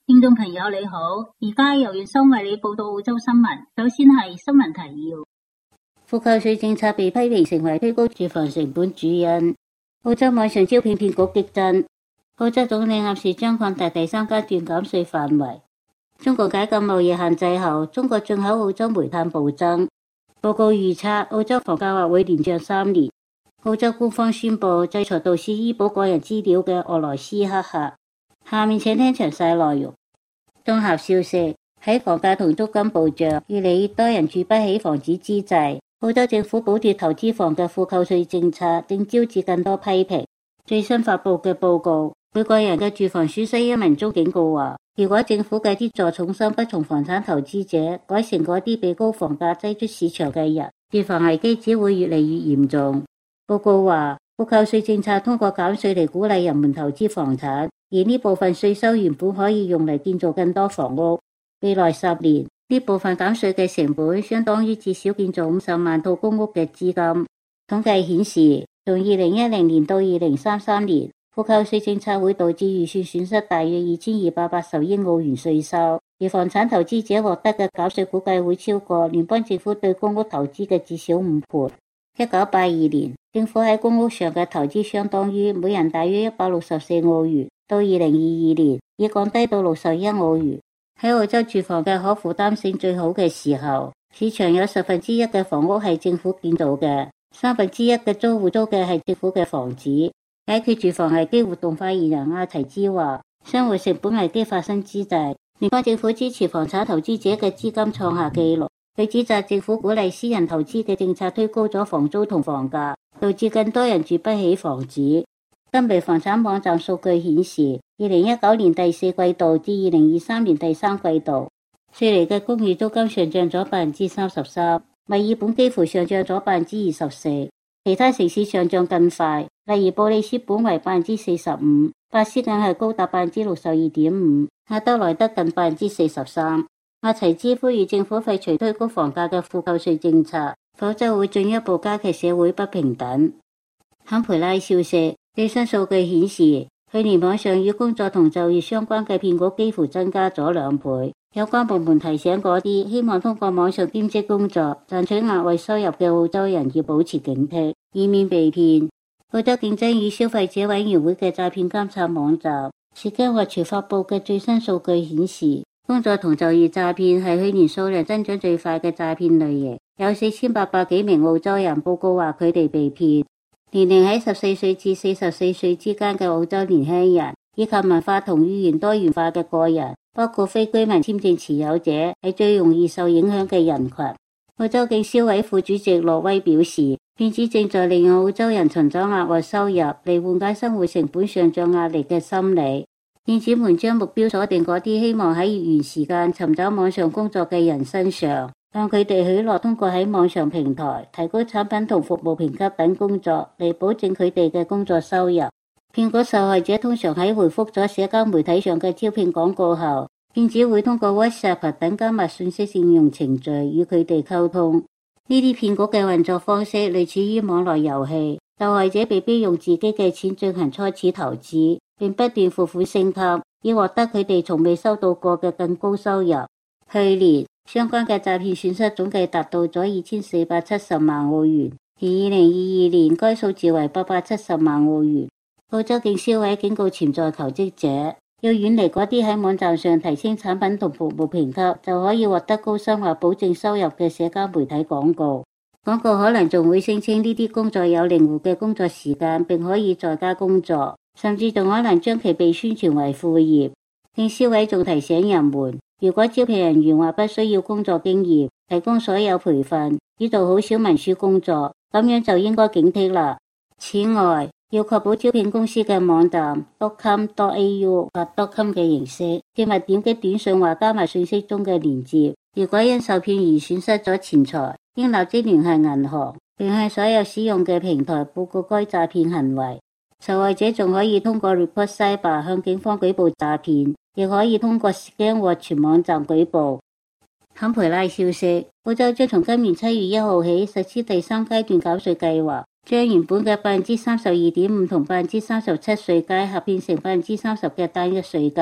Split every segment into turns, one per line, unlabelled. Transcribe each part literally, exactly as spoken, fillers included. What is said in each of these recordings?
聽眾朋友你好，而家由袁生為你報道澳洲新聞。首先係新聞提要。富扣稅政策被批評成為推高住房成本主因。澳洲網上招聘騙局激增。澳洲總理暗示將擴大第三階段減稅範圍。中國解禁貿易限制後，中國進口澳洲煤炭暴增。報告預測澳洲房價或會連漲三年。澳洲官方宣布制裁盜竊醫保個人資料嘅俄羅斯黑客。下面請聽詳細內容。綜合消息，喺房價同租金暴漲，越嚟越多人住不起房子之際，澳洲政府補貼投資房嘅負扣稅政策正招致更多批評。最新發佈嘅報告，每個人嘅住房損失一文中警告話，如果政府嘅資助重心不從房產投資者，改成嗰啲被高房價擠出市場嘅人，住房危機只會越嚟越嚴重。報告話，負扣稅政策通過減稅嚟鼓勵人們投資房產，而呢部分稅收原本可以用嚟建造更多房屋。未來十年，呢部分減稅嘅成本相當於至少建造五十萬套公屋嘅資金。統計顯示，從二零一零年到二零三三年，負扣稅政策會導致預算損失大約二千二百八十億澳元稅收，而房產投資者獲得嘅減稅估計會超過聯邦政府對公屋投資嘅至少五倍。一九八二年，政府喺公屋上嘅投資相當於每人大約一百六十四澳元，到二零二二年已降低到六十一澳元。喺澳洲住房嘅可負擔性最好嘅時候，市場有十分之一嘅房屋係政府建造嘅，三分之一嘅租戶租嘅係政府嘅房子。解決住房危機活動發言人阿提茲話，生活成本危機發生之際，聯邦政府支持房產投資者嘅資金創下紀錄。佢指責政府鼓勵私人投資嘅政策推高咗房租同房價，導致更多人住不起房子。根據房產網站數據顯示，二零一九年第四季度至二零二三年第三季度，悉尼嘅公寓租金上漲咗百分之三十三，墨爾本幾乎上漲咗百分之二十四，其他城市上漲更快，例如布里斯本為百分之四十五，巴斯更係高達百分之六十二點五，阿德萊德近百分之四十三。阿齊茲呼籲政府廢除推高房價嘅負扣稅政策，否則會進一步加劇社會不平等。坎培拉消息，最新數據顯示，去年網上與工作同就業相關嘅騙局幾乎增加咗兩倍。有關部門提醒嗰啲希望通過網上兼職工作賺取額外收入嘅澳洲人要保持警惕，以免被騙。澳洲競爭與消費者委員會嘅詐騙監察網站Scammwatch發佈嘅最新數據顯示，工作同就業詐騙係去年數量增長最快嘅詐騙類型，有四千八百幾名澳洲人報告話佢哋被騙。年齡喺十四歲至四十四歲之間嘅澳洲年輕人，以及文化同語言多元化嘅個人，包括非居民簽證持有者，係最容易受影響嘅人群。澳洲競消委副主席諾威表示，騙子正在利用澳洲人尋找額外收入嚟緩解生活成本上漲壓力嘅心理。騙子們將目標鎖定嗰啲希望喺業餘時間尋找網上工作嘅人身上，向佢哋許諾通過喺網上平台提高產品同服務評級等工作嚟保證佢哋嘅工作收入。騙局受害者通常喺回覆咗社交媒體上嘅招聘廣告後，騙子會通過 WhatsApp 等加密信息應用程序與佢哋溝通。呢啲騙局嘅運作方式類似於網絡遊戲，受害者被逼用自己嘅錢進行初始投資，並不斷付款升級，以獲得佢哋從未收到過嘅更高收入。去年相關嘅詐騙損失總計達到咗二千四百七十萬澳元，而二零二二年該數字為八百七十萬澳元。澳洲競消委警告潛在求職者，要遠離嗰啲喺網站上提升產品同服務評級就可以獲得高薪或保證收入嘅社交媒體廣告。廣告可能仲會聲稱呢啲工作有靈活嘅工作時間，並可以在家工作，甚至仲可能將其被宣傳為副業。競消委仲提醒人們，如果招聘人員話不需要工作經驗，提供所有培訓，只做好小文書工作，咁樣就應該警惕啦。此外，要確保招聘公司嘅網站 .com.au 或 .com 嘅形式，切勿點擊短信或加密信息中嘅連結。如果因受騙而損失咗錢財，應立即聯繫銀行，並向所有使用嘅平台報告該詐騙行為。受害者仲可以通過 Report Cyber 向警方舉報詐騙，亦可以通過 Scammwatch 網站舉報。坎培拉消息，澳洲將從今年七月一號起實施第三階段減稅計劃，將原本嘅百分之三十二點五同百分之三十七稅階合變成百分之三十嘅單一稅階，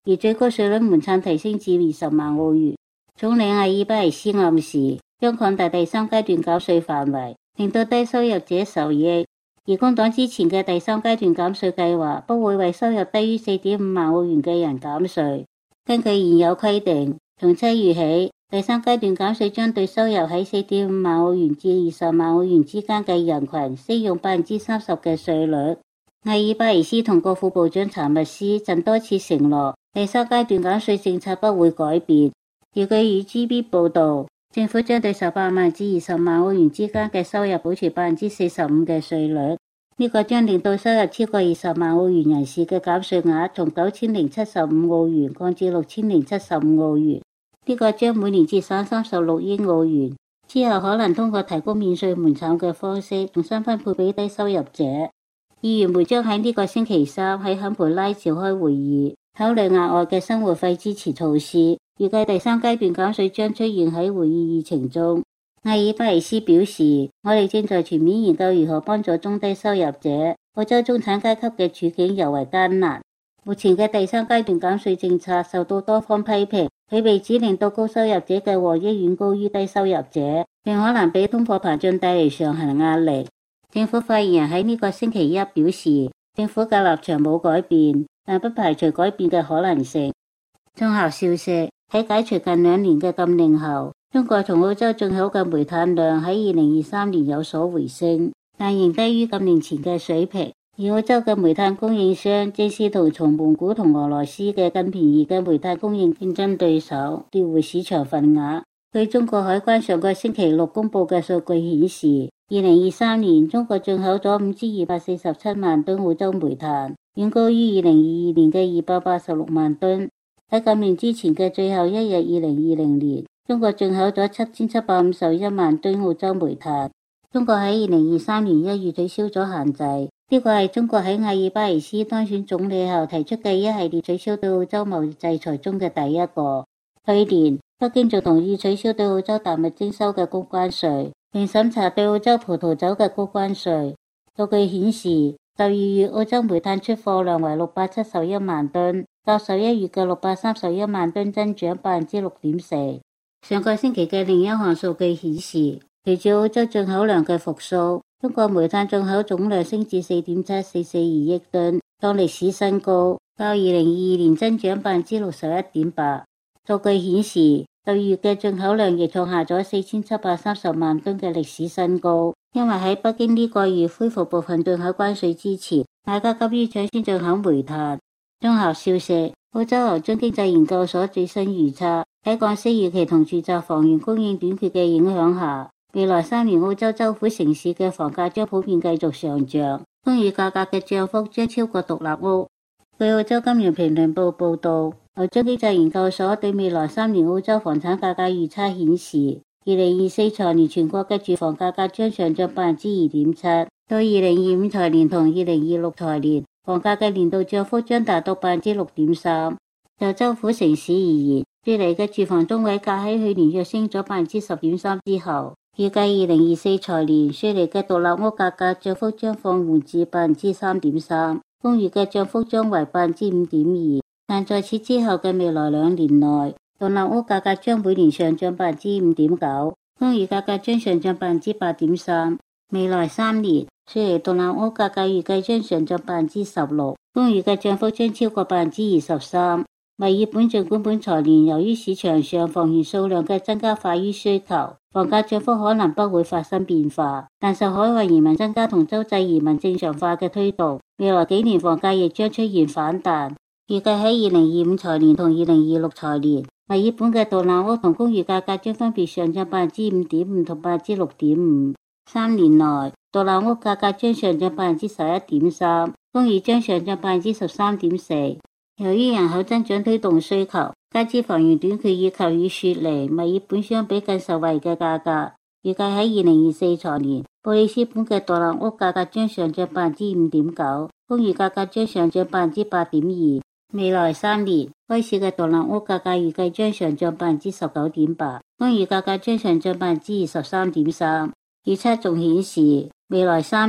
而最高稅率門檻提升至二十萬澳元。總理阿爾巴尼斯暗示將擴大第三階段減稅範圍，令到低收入者受益。而工黨之前嘅第三階段減稅計劃不會為收入低於四點五萬澳元嘅人減稅。根據現有規定，從七月起，第三階段減稅將對收入喺四點五萬澳元至二十萬澳元之間嘅人群適用百分之三十嘅稅率。阿爾巴尼斯同國庫部長查密斯曾多次承諾，第三階段減稅政策不會改變。而據與 G B 報道，政府將對十八萬至二十萬澳元之間嘅收入保持百分之四十五嘅稅率。呢個將令到收入超過二十萬澳元人士嘅減稅額從九千零七十五澳元降至六千零七十五澳元。呢個將每年節省三十六億澳元，之後可能通過提高免稅門檻嘅方式重新分配俾低收入者。議員會將喺呢個星期三喺坎培拉召開會議，考慮額外嘅生活費支持措施。預計第三階段減稅將出現喺會議議程中。阿爾巴尼斯表示，我哋正在全面研究如何幫助中低收入者。澳洲中產階級嘅處境尤為艱難。目前嘅第三階段減稅政策受到多方批評，佢被指令到高收入者嘅獲益遠高於低收入者，並可能俾通貨膨脹帶嚟上行壓力。政府發言人喺呢個星期一表示，政府嘅立場冇改變，但不排除改變嘅可能性。綜合消息，喺解除近兩年嘅禁令後，中國從澳洲進口嘅煤炭量喺二零二三年有所回升，但仍低於禁令前嘅水平。而澳洲嘅煤炭供應商正試圖從蒙古同俄羅斯嘅更便宜嘅煤炭供應競爭對手奪回市場份額。據中國海關上個星期六公布嘅數據顯示，二零二三年中國進口咗五千二百四十七萬噸澳洲煤炭，遠高於二零二二年嘅二百八十六萬噸。喺禁令之前嘅最後一日，二零二零年，中國進口咗七千七百五十一萬噸澳洲煤炭。中國喺二零二三年一月取消咗限制，呢個係中國喺阿爾巴尼斯當選總理後提出嘅一系列取消對澳洲貿易制裁中嘅第一個。去年，北京就同意取消對澳洲大麥徵收嘅高關稅，並審查對澳洲葡萄酒嘅高關稅。數據顯示，十二月澳洲煤炭出貨量為六百七十一萬噸，較十一月嘅六百三十一萬噸增長百分之六點四。上個星期嘅另一項數據顯示，隨住澳洲進口量嘅復甦，中國煤炭進口總量升至四點七四四二億噸，創歷史新高，較二零二二年增長百分之六十一點八。數據顯示，十二月嘅進口量亦創下咗四千七百三十萬噸嘅歷史新高。因為喺北京呢個月恢復部分進口關稅之前，大家急於搶先進口煤炭。綜合消息，澳洲牛津經濟研究所最新預測，喺降息預期同住宅房源供應短缺嘅影響下，未來三年澳洲州府城市嘅房價將普遍繼續上漲，公寓價格嘅漲幅將超過獨立屋。據澳洲金融評論報報道，牛津經濟研究所對未來三年澳洲房產價格預測顯示，二零二四財年全國嘅住房價格將上漲百分之二點七，到二零二五財年同二零二六財年，房價嘅年度漲幅將達到百分之六點三。就州府城市而言，雪梨嘅住房中位價喺去年躍升咗百分之十點三之後，預計二零二四財年雪梨嘅獨立屋價格漲幅將放緩至百分之三點三，公寓嘅漲幅將為百分之五點二。但在此之後嘅未來兩年內，獨立屋價格將每年上漲百分之五點九，公寓價格將上漲百分之八點三。未來三年，雪梨獨立屋價格預計將上漲百分之十六，公寓嘅漲幅將超過百分之二十三。墨爾本儘管本財年由於市場上房源數量嘅增加快於需求，房價漲幅可能不會發生變化，但受海外移民增加同州際移民正常化嘅推動，未來幾年房價亦將出現反彈。預計喺二零二五財年同二零二六財年，墨爾本嘅獨立屋同公寓價格將分別上漲百分之五點五同百分之六點五。三年內，獨立屋價格將上漲百分之十一點三，公寓將上漲百分之十三點四。由於人口增長推動需求，加之房源短缺以及與雪梨、墨爾本相比更受惠嘅價格，預計喺二零二四財年，布里斯本嘅獨立屋價格將上漲百分之五點九，公寓價格將上漲百分之八點二。未來三年，威士嘅獨立屋價格預計將上漲百分之十九點八，公寓價格將上漲百分之二十三點三。預測仲顯示，未來三年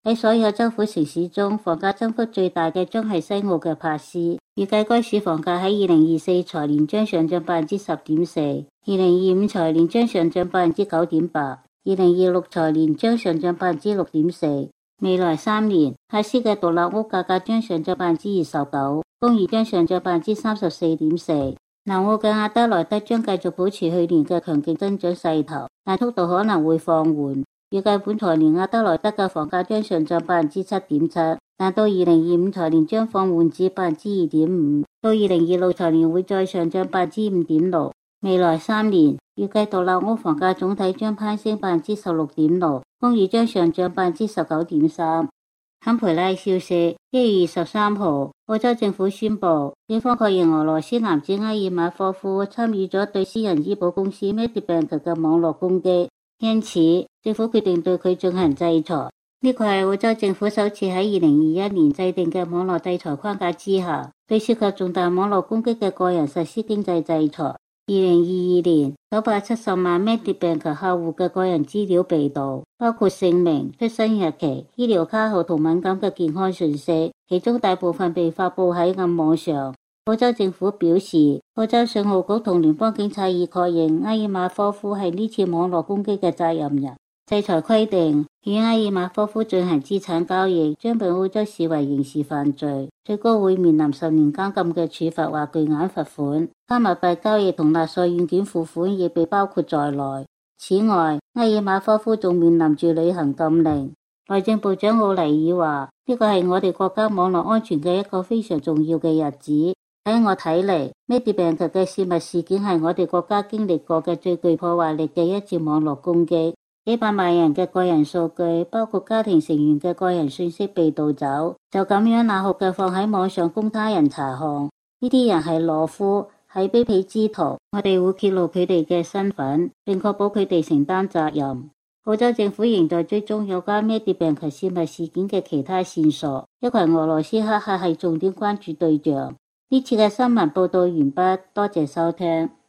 喺所有州府城市中，房價增幅最大嘅將係西澳嘅珀斯，預計該市房價喺二零二四財年將上漲百分之十點四，二零二五財年將上漲百分之九點八，二零二六財年將上漲百分之六點四。未來三年，珀斯嘅獨立屋價格將上漲百分之二十九，公寓將上漲百分之三十四點四。南澳嘅阿德萊德將繼續保持去年嘅強勁增長勢頭，但速度可能會放緩。預計本財年阿德萊德嘅房價將上漲百分之七點七，但到二零二五財年將放緩至百分之二點五，到二零二六財年會再上漲百分之五點六。未來三年，預計獨立屋房價總體將攀升百分之十六點六，公寓將上漲百分之十九點三。坎培拉消息，一月二十三號，澳洲政府宣布，警方確認俄羅斯男子埃爾馬科夫參與咗對私人醫保公司 Medibank 嘅網絡攻擊，因此政府決定對佢進行制裁。呢個係澳洲政府首次喺二零二一年制定嘅網絡制裁框架之下，對涉及重大網絡攻擊嘅個人實施經濟制裁。二零二二年，九百七十萬 Medibank 客戶嘅個人資料被盜，包括姓名、出生日期、醫療卡號同敏感嘅健康信息，其中大部分被發布喺暗網上。澳洲政府表示，澳洲信號局同聯邦警察已確認埃爾馬科夫係呢次網絡攻擊嘅責任人。制裁規定，與埃爾馬科夫進行資產交易將被澳洲視為刑事犯罪，最高會面臨十年監禁嘅處罰或巨額罰款。加密幣交易同勒索軟件付款亦被包括在內。此外，埃爾馬科夫仲面臨住旅行禁令。內政部長奧尼爾話：呢個係我哋國家網絡安全嘅一個非常重要嘅日子。喺我睇嚟，Medibank嘅泄密事件係我哋國家經歷過嘅最具破壞力嘅一次網絡攻擊。幾百萬人嘅個人數據，包括家庭成員嘅個人信息被盜走，就咁樣冷酷嘅放喺網上供他人查看。呢啲人係懦夫，係卑鄙之徒。我哋會揭露佢哋嘅身份，並確保佢哋承擔責任。澳洲政府仍在追蹤有關 Medibank 泄密事件嘅其他線索，一群俄羅斯黑客係重點關注對象。呢次嘅新聞報道完畢，多謝收聽。